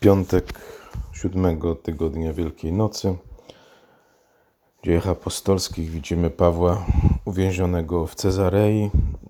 Piątek 7 tygodnia Wielkiej Nocy. W Dziejach Apostolskich widzimy Pawła uwięzionego w Cezarei.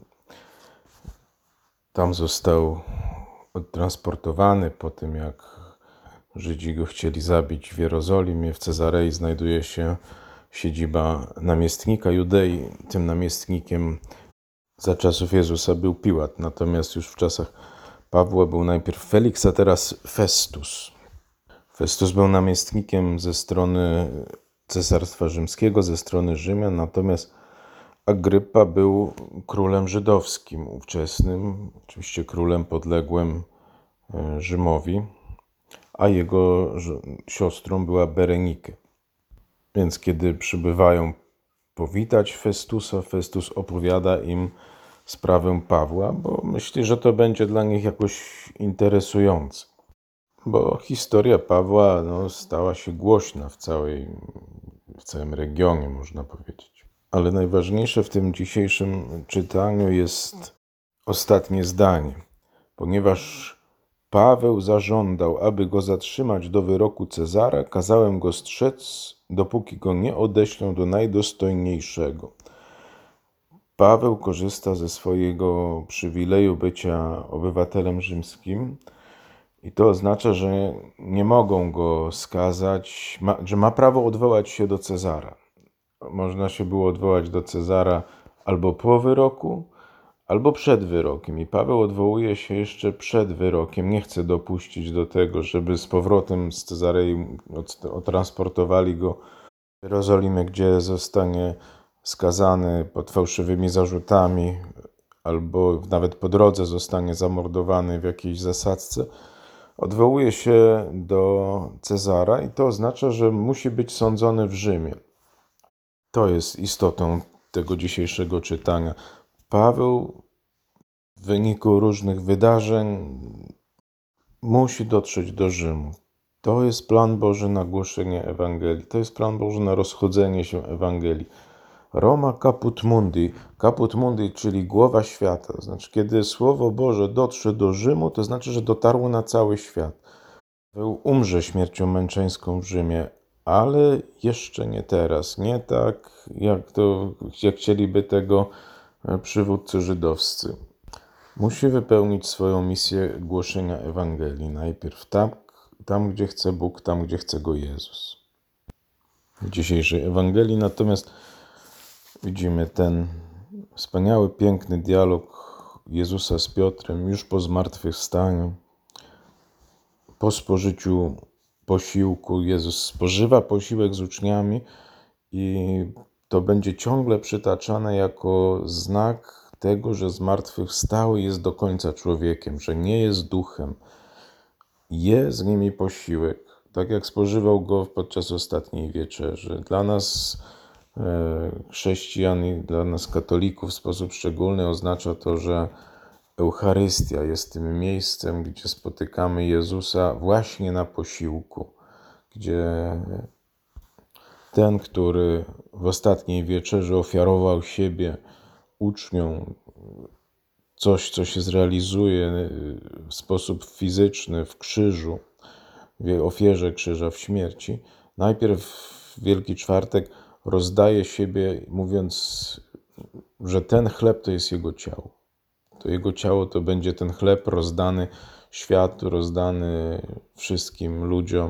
Tam został odtransportowany po tym, jak Żydzi go chcieli zabić w Jerozolimie. W Cezarei znajduje się siedziba namiestnika Judei. Tym namiestnikiem za czasów Jezusa był Piłat, natomiast już w czasach Pawła był najpierw Feliks, a teraz Festus. Festus był namiestnikiem ze strony Cesarstwa Rzymskiego, ze strony Rzymian, natomiast Agrypa był królem żydowskim ówczesnym, oczywiście królem podległym Rzymowi, a jego siostrą była Berenike. Więc kiedy przybywają powitać Festusa, Festus opowiada im sprawę Pawła, bo myśli, że to będzie dla nich jakoś interesujące. Bo historia Pawła stała się głośna w całym regionie, można powiedzieć. Ale najważniejsze w tym dzisiejszym czytaniu jest ostatnie zdanie. Ponieważ Paweł zażądał, aby go zatrzymać do wyroku Cezara, kazałem go strzec, dopóki go nie odeślą do najdostojniejszego. Paweł korzysta ze swojego przywileju bycia obywatelem rzymskim i to oznacza, że nie mogą go skazać, że ma prawo odwołać się do Cezara. Można się było odwołać do Cezara albo po wyroku, albo przed wyrokiem. I Paweł odwołuje się jeszcze przed wyrokiem. Nie chce dopuścić do tego, żeby z powrotem z Cezarei odtransportowali go do Jerozolimy, gdzie zostanie skazany pod fałszywymi zarzutami, albo nawet po drodze zostanie zamordowany w jakiejś zasadzce. Odwołuje się do Cezara i to oznacza, że musi być sądzony w Rzymie. To jest istotą tego dzisiejszego czytania. Paweł w wyniku różnych wydarzeń musi dotrzeć do Rzymu. To jest plan Boży na głoszenie Ewangelii. To jest plan Boży na rozchodzenie się Ewangelii. Roma caput mundi, czyli głowa świata. Znaczy, kiedy Słowo Boże dotrze do Rzymu, to znaczy, że dotarło na cały świat. Paweł umrze śmiercią męczeńską w Rzymie, ale jeszcze nie teraz. Nie tak, jak chcieliby tego przywódcy żydowscy. Musi wypełnić swoją misję głoszenia Ewangelii. Najpierw tam, gdzie chce Bóg, tam, gdzie chce go Jezus. W dzisiejszej Ewangelii natomiast widzimy ten wspaniały, piękny dialog Jezusa z Piotrem już po zmartwychwstaniu. Po spożyciu posiłku Jezus spożywa posiłek z uczniami i to będzie ciągle przytaczane jako znak tego, że zmartwychwstały jest do końca człowiekiem, że nie jest duchem. Je z nimi posiłek, tak jak spożywał go podczas ostatniej wieczerzy. Dla nas chrześcijan i dla nas katolików w sposób szczególny oznacza to, że Eucharystia jest tym miejscem, gdzie spotykamy Jezusa właśnie na posiłku, gdzie ten, który w ostatniej wieczerzy ofiarował siebie uczniom, coś, co się zrealizuje w sposób fizyczny w krzyżu, w ofierze krzyża, w śmierci, najpierw w Wielki Czwartek rozdaje siebie, mówiąc, że ten chleb to jest Jego ciało. To Jego ciało to będzie ten chleb rozdany światu, rozdany wszystkim ludziom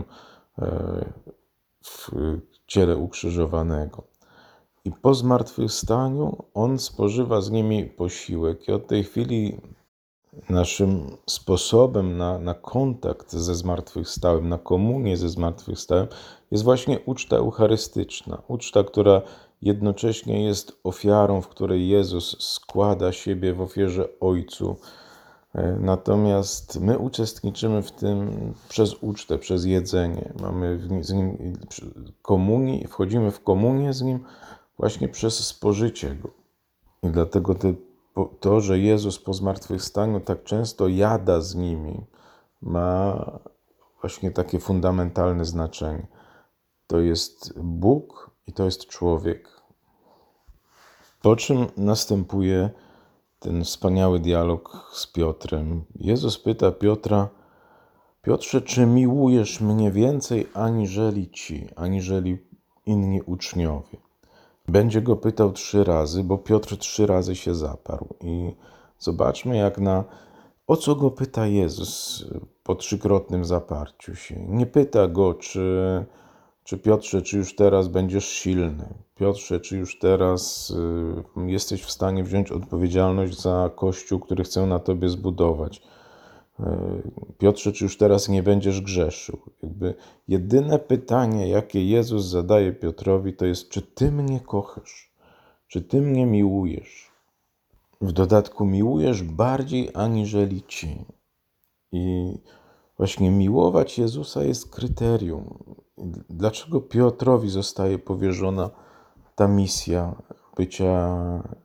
w ciele ukrzyżowanego. I po zmartwychwstaniu On spożywa z nimi posiłek. I od tej chwili naszym sposobem na kontakt ze zmartwychwstałym, na komunię ze zmartwychwstałym jest właśnie uczta eucharystyczna. Uczta, która jednocześnie jest ofiarą, w której Jezus składa siebie w ofierze Ojcu. Natomiast my uczestniczymy w tym przez ucztę, przez jedzenie. Mamy z Nim komunię i wchodzimy w komunię z Nim właśnie przez spożycie Go. I dlatego to, że Jezus po zmartwychwstaniu tak często jada z nimi, ma właśnie takie fundamentalne znaczenie. To jest Bóg i to jest człowiek. Po czym następuje ten wspaniały dialog z Piotrem. Jezus pyta Piotra: Piotrze, czy miłujesz mnie więcej aniżeli inni uczniowie? Będzie go pytał 3 razy, bo Piotr 3 razy się zaparł. I zobaczmy, o co go pyta Jezus po 3-krotnym zaparciu się. Nie pyta go, czy Piotrze, czy już teraz będziesz silny? Piotrze, czy już teraz jesteś w stanie wziąć odpowiedzialność za Kościół, który chcę na tobie zbudować? Piotrze, czy już teraz nie będziesz grzeszył? Jedyne pytanie, jakie Jezus zadaje Piotrowi, to jest, czy ty mnie kochasz? Czy ty mnie miłujesz? W dodatku miłujesz bardziej aniżeli ci. I właśnie miłować Jezusa jest kryterium. Dlaczego Piotrowi zostaje powierzona ta misja bycia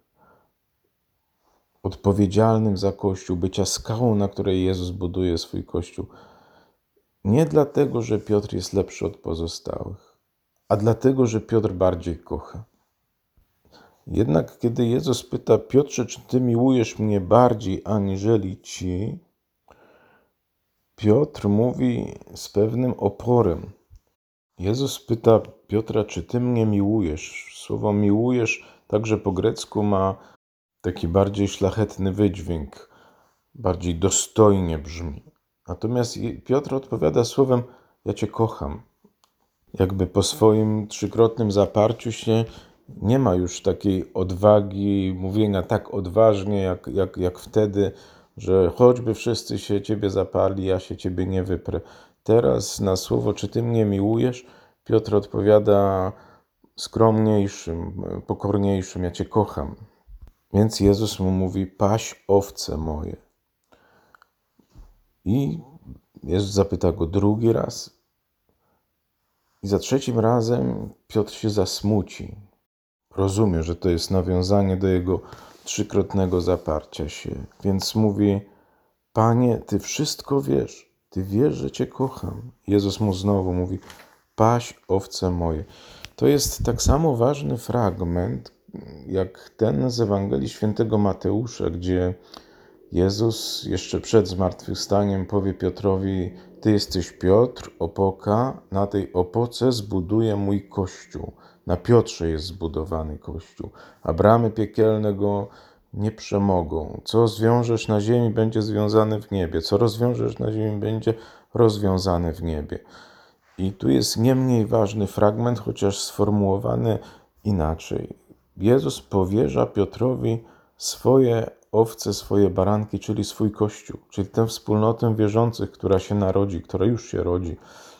odpowiedzialnym za Kościół, bycia skałą, na której Jezus buduje swój Kościół? Nie dlatego, że Piotr jest lepszy od pozostałych, a dlatego, że Piotr bardziej kocha. Jednak kiedy Jezus pyta: Piotrze, czy ty miłujesz mnie bardziej aniżeli ci? Piotr mówi z pewnym oporem. Jezus pyta Piotra: czy ty mnie miłujesz? Słowo miłujesz także po grecku ma taki bardziej szlachetny wydźwięk, bardziej dostojnie brzmi. Natomiast Piotr odpowiada słowem: ja cię kocham. Jakby po swoim 3-krotnym zaparciu się nie ma już takiej odwagi mówienia tak odważnie, jak wtedy, że choćby wszyscy się ciebie zaparli, ja się ciebie nie wyprę. Teraz na słowo, czy ty mnie miłujesz, Piotr odpowiada skromniejszym, pokorniejszym: ja cię kocham. Więc Jezus mu mówi: paś owce moje. I Jezus zapyta go drugi raz. I za 3 razem Piotr się zasmuci. Rozumie, że to jest nawiązanie do jego 3-krotnego zaparcia się. Więc mówi: Panie, ty wszystko wiesz. Ty wiesz, że cię kocham. Jezus mu znowu mówi: paś owce moje. To jest tak samo ważny fragment, jak ten z Ewangelii Świętego Mateusza, gdzie Jezus jeszcze przed zmartwychwstaniem powie Piotrowi: ty jesteś Piotr, opoka, na tej opoce zbuduję mój Kościół. Na Piotrze jest zbudowany Kościół, a bramy piekielne go nie przemogą. Co zwiążesz na ziemi, będzie związane w niebie. Co rozwiążesz na ziemi, będzie rozwiązane w niebie. I tu jest nie mniej ważny fragment, chociaż sformułowany inaczej. Jezus powierza Piotrowi swoje owce, swoje baranki, czyli swój Kościół, czyli tę wspólnotę wierzących, która się narodzi, która już się rodzi.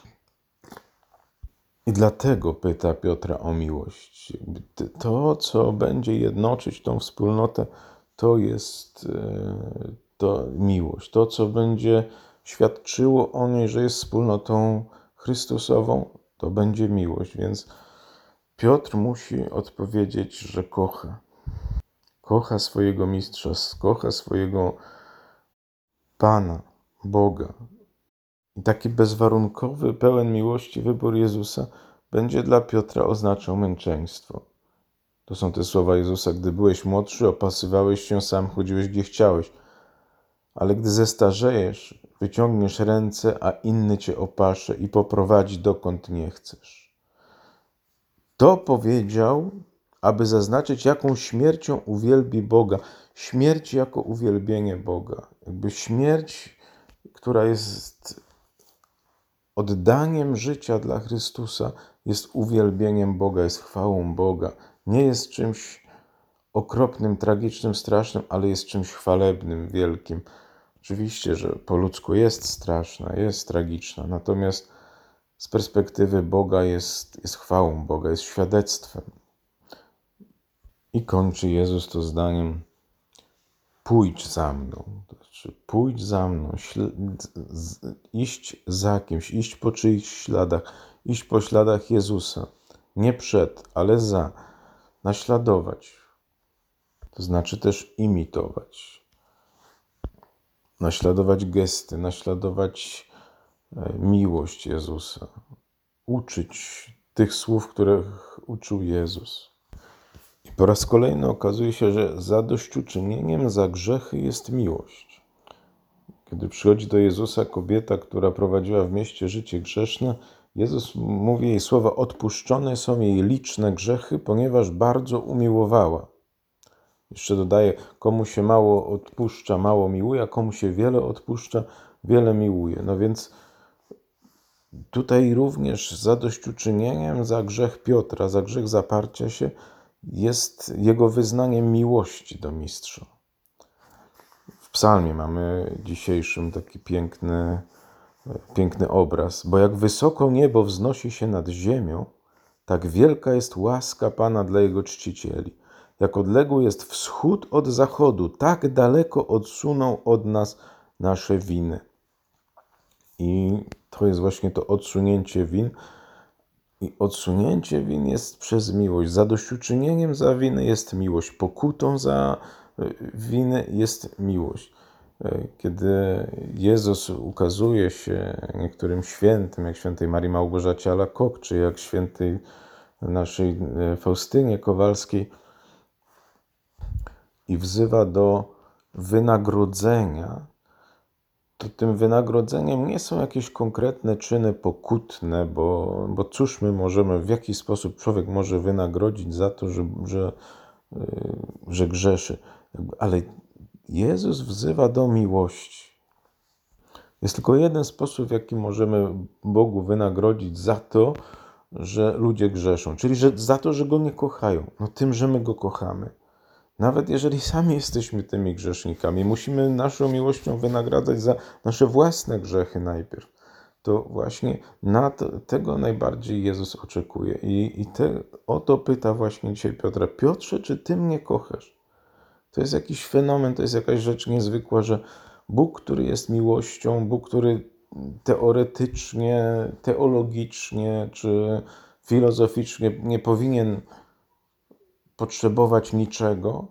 I dlatego pyta Piotra o miłość. To, co będzie jednoczyć tą wspólnotę, to jest to miłość. To, co będzie świadczyło o niej, że jest wspólnotą Chrystusową, to będzie miłość. Więc Piotr musi odpowiedzieć, że kocha. Kocha swojego mistrza, kocha swojego Pana, Boga. I taki bezwarunkowy, pełen miłości wybór Jezusa będzie dla Piotra oznaczał męczeństwo. To są te słowa Jezusa: gdy byłeś młodszy, opasywałeś się sam, chodziłeś gdzie chciałeś. Ale gdy zestarzejesz, wyciągniesz ręce, a inny cię opasze i poprowadzi dokąd nie chcesz. To powiedział, aby zaznaczyć, jaką śmiercią uwielbi Boga. Śmierć jako uwielbienie Boga. Jakby śmierć, która jest oddaniem życia dla Chrystusa, jest uwielbieniem Boga, jest chwałą Boga. Nie jest czymś okropnym, tragicznym, strasznym, ale jest czymś chwalebnym, wielkim. Oczywiście, że po ludzku jest straszna, jest tragiczna, natomiast z perspektywy Boga jest chwałą Boga, jest świadectwem. I kończy Jezus to zdaniem: pójdź za mną. To znaczy, pójdź za mną, iść za kimś, iść po czyichś śladach, iść po śladach Jezusa. Nie przed, ale za. Naśladować. To znaczy też imitować. Naśladować gesty, naśladować miłość Jezusa. Uczyć tych słów, których uczył Jezus. I po raz kolejny okazuje się, że zadośćuczynieniem za grzechy jest miłość. Kiedy przychodzi do Jezusa kobieta, która prowadziła w mieście życie grzeszne, Jezus mówi jej słowa: odpuszczone są jej liczne grzechy, ponieważ bardzo umiłowała. Jeszcze dodaje, komu się mało odpuszcza, mało miłuje, a komu się wiele odpuszcza, wiele miłuje. No więc tutaj również zadośćuczynieniem za grzech Piotra, za grzech zaparcia się jest jego wyznaniem miłości do Mistrza. W psalmie mamy dzisiejszym taki piękny obraz. Bo jak wysoko niebo wznosi się nad ziemią, tak wielka jest łaska Pana dla Jego czcicieli. Jak odległy jest wschód od zachodu, tak daleko odsuną od nas nasze winy. I to jest właśnie to odsunięcie win. I odsunięcie win jest przez miłość. Zadośćuczynieniem za winy jest miłość. Pokutą za winy jest miłość. Kiedy Jezus ukazuje się niektórym świętym, jak świętej Marii Małgorzacie Alacoque, czy jak świętej naszej Faustynie Kowalskiej, i wzywa do wynagrodzenia, to tym wynagrodzeniem nie są jakieś konkretne czyny pokutne, bo cóż my możemy, w jaki sposób człowiek może wynagrodzić za to, że grzeszy. Ale Jezus wzywa do miłości. Jest tylko jeden sposób, w jaki możemy Bogu wynagrodzić za to, że ludzie grzeszą, czyli za to, że Go nie kochają. No tym, że my Go kochamy. Nawet jeżeli sami jesteśmy tymi grzesznikami, musimy naszą miłością wynagradzać za nasze własne grzechy najpierw. To właśnie tego najbardziej Jezus oczekuje. O to pyta właśnie dzisiaj Piotra. Piotrze, czy Ty mnie kochasz? To jest jakiś fenomen, to jest jakaś rzecz niezwykła, że Bóg, który jest miłością, Bóg, który teoretycznie, teologicznie czy filozoficznie nie powinien potrzebować niczego,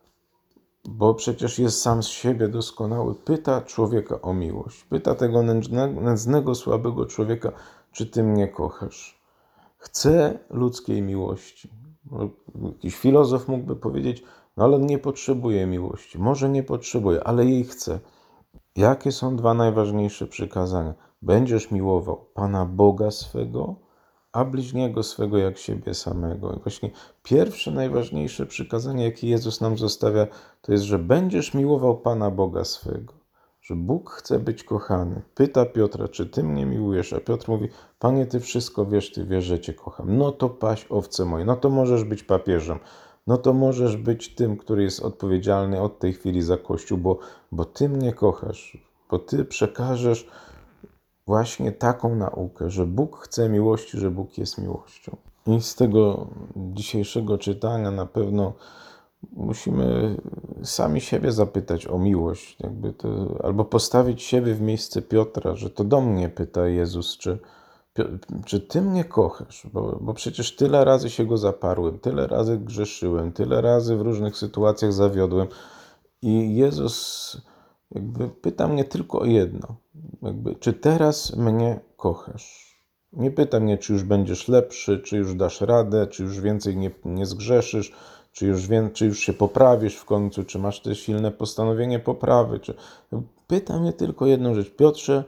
bo przecież jest sam z siebie doskonały, pyta człowieka o miłość. Pyta tego nędznego, słabego człowieka, czy Ty mnie kochasz? Chce ludzkiej miłości. Jakiś filozof mógłby powiedzieć, no ale nie potrzebuje miłości. Może nie potrzebuje, ale jej chce. Jakie są dwa najważniejsze przykazania? Będziesz miłował Pana Boga swego, a bliźniego swego jak siebie samego. I właśnie pierwsze, najważniejsze przykazanie, jakie Jezus nam zostawia, to jest, że będziesz miłował Pana Boga swego. Że Bóg chce być kochany. Pyta Piotra, czy Ty mnie miłujesz? A Piotr mówi, Panie, Ty wszystko wiesz, Ty wiesz, że Cię kocham. No to paś owce moje, no to możesz być papieżem. No to możesz być tym, który jest odpowiedzialny od tej chwili za Kościół, bo Ty mnie kochasz, bo Ty przekażesz właśnie taką naukę, że Bóg chce miłości, że Bóg jest miłością. I z tego dzisiejszego czytania na pewno musimy sami siebie zapytać o miłość, albo postawić siebie w miejsce Piotra, że to do mnie pyta Jezus, czy Ty mnie kochasz, bo przecież tyle razy się Go zaparłem, tyle razy grzeszyłem, tyle razy w różnych sytuacjach zawiodłem i Jezus pyta mnie tylko o jedno, czy teraz mnie kochasz? Nie pyta mnie, czy już będziesz lepszy, czy już dasz radę, czy już więcej nie zgrzeszysz, czy już się poprawisz w końcu, czy masz też silne postanowienie poprawy. Pyta mnie tylko jedną rzecz. Piotrze,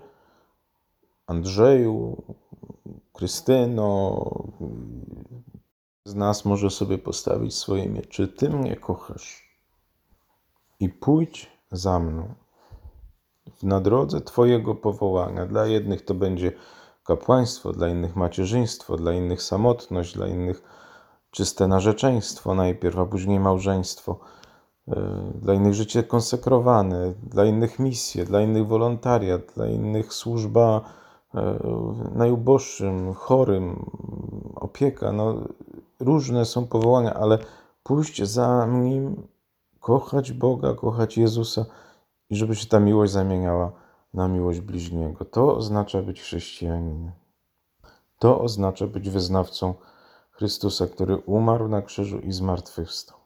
Andrzeju, Krystyno, z nas może sobie postawić swoje imię. Czy Ty mnie kochasz? I pójdź za mną na drodze Twojego powołania. Dla jednych to będzie kapłaństwo, dla innych macierzyństwo, dla innych samotność, dla innych czyste narzeczeństwo najpierw, a później małżeństwo. Dla innych życie konsekrowane, dla innych misje, dla innych wolontariat, dla innych służba najuboższym, chorym, opieka. Różne są powołania, ale pójść za Nim, kochać Boga, kochać Jezusa i żeby się ta miłość zamieniała na miłość bliźniego. To oznacza być chrześcijaninem. To oznacza być wyznawcą Chrystusa, który umarł na krzyżu i zmartwychwstał.